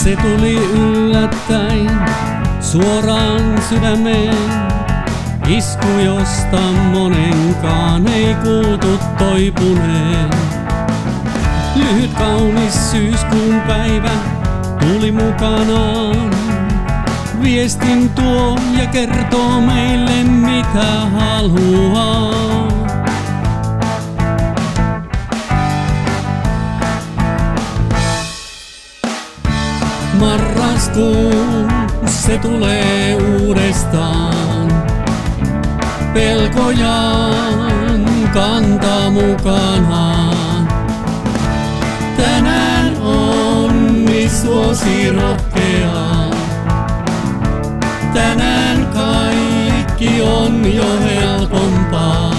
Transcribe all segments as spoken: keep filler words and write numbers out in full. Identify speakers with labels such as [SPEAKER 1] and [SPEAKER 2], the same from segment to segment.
[SPEAKER 1] Se tuli yllättäin suoraan sydämeen, isku josta monenkaan ei kuultu toipuneen. Lyhyt kaunis syyskuun päivä tuli mukanaan, viestin tuo ja kertoo meille mitä haluaa. Marraskuu, se tulee uudestaan, pelkojaan kantaa mukanaan. Tänään onni suosi rohkeaa, tänään kaikki on jo helpompaa.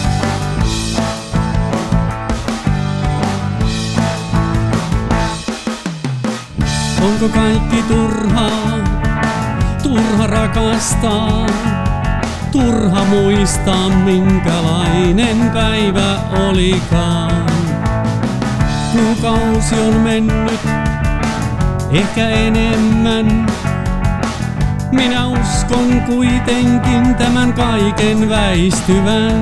[SPEAKER 1] Onko kaikki turhaa, turha rakastaa, turha muistaa minkälainen päivä olikaan. Kuukausi on mennyt, ehkä enemmän. Minä uskon kuitenkin tämän kaiken väistyvän.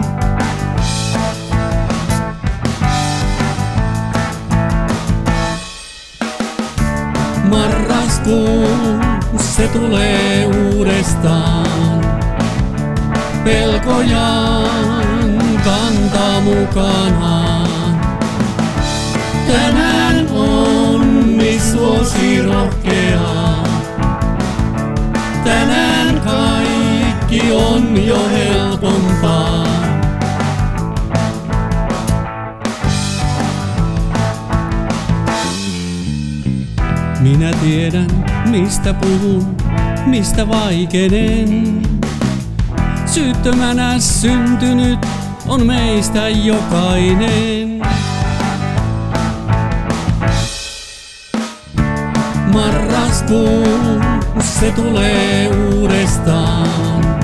[SPEAKER 1] Marraskuu, se tulee uudestaan, pelkojaan kantaa mukanaan. Tänään onni suosi rohkeaa, tänään kaikki on jo helpompaa. Minä tiedän, mistä puhun, mistä vaikenen. Syyttömänä syntynyt on meistä jokainen. Marraskuu, se tulee uudestaan,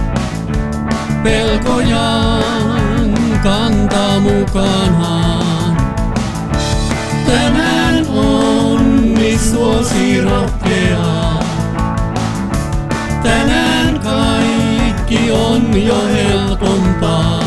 [SPEAKER 1] pelkojaan kantaa mukanaan. Tänään onni suosi rohkeaa, tänään kaikki on jo helpompaa.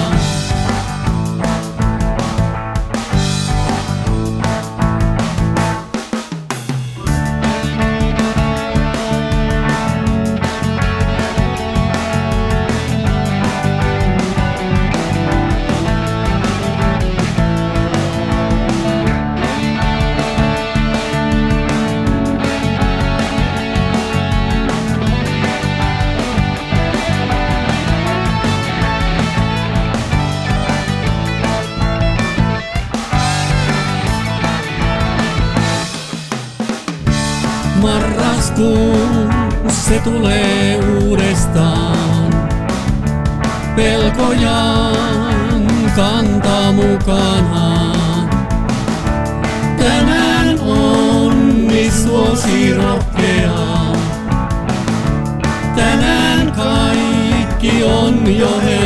[SPEAKER 1] Marraskuu, se tulee uudestaan, pelkojaan kantaa mukanaan. Tänään onni suosi rohkeaa, tänään kaikki on jo helpompaa.